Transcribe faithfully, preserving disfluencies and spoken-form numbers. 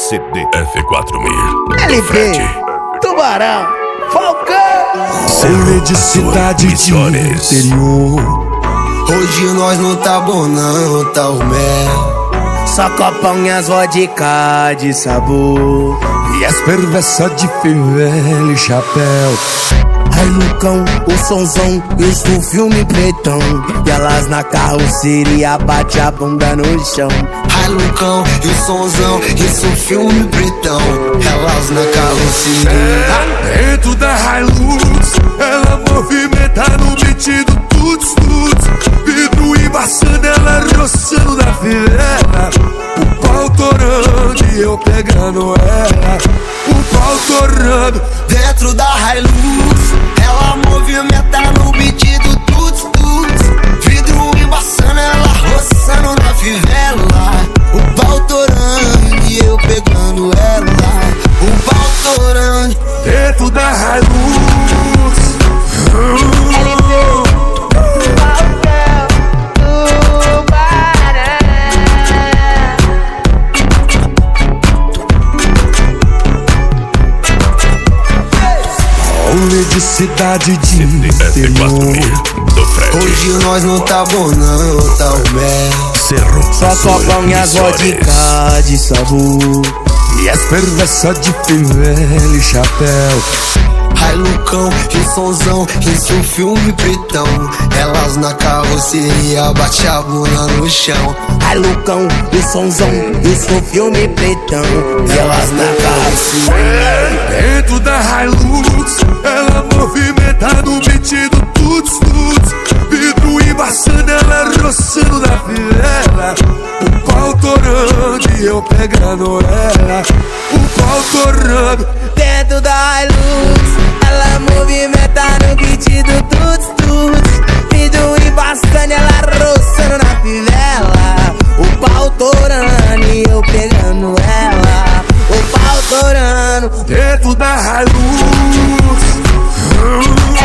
C D F quatro mil L P, Tubarão, Falcão. Rolê de cidade de interior. Hoje nós não tá bom não, tá o mel. Só copão e as vodka de sabor. E as perversas de fivela e chapéu. Ai Lucão, o sonzão, isso o filme pretão. E elas na carroceria bate a bunda no chão. Ai Lucão, e o sonzão, isso filme pretão. Elas na carroceria. Dentro da Hilux, ela movimenta no beat do tuts tuts. Vidro embaçando, ela roçando na fivela. O pau torando e eu pegando ela. O pau torando. Dentro da Hilux, ela movimenta no beat do tuts tuts. Vidro embaçando, ela roçando na fivela. O pau torando e eu pegando ela. O pau torando. Dentro da Hilux. Rolê de cidade de interior. Hoje nós não tá bom não, tá o mel. Só copão e as vodka de sabor. E as perversas de fivela e chapéu. Ai Lucão, e sonzão, isso filme pretão. Elas na carroceria bate a bunda no chão. Ai Lucão, e sonzão, isso filme pretão. E elas na carroceria. Dentro da Hilux, ela movimenta no beat do tuts tuts. Vidro embaçando, ela roçando na fivela. O pau torando e eu pegando ela. O pau torando. Dentro da Hilux, ela movimenta no beat do tuts tuts. Vidro embaçando, ela roçando na fivela. O pau torando e eu pegando ela. O pau torando. Dentro da Hilux.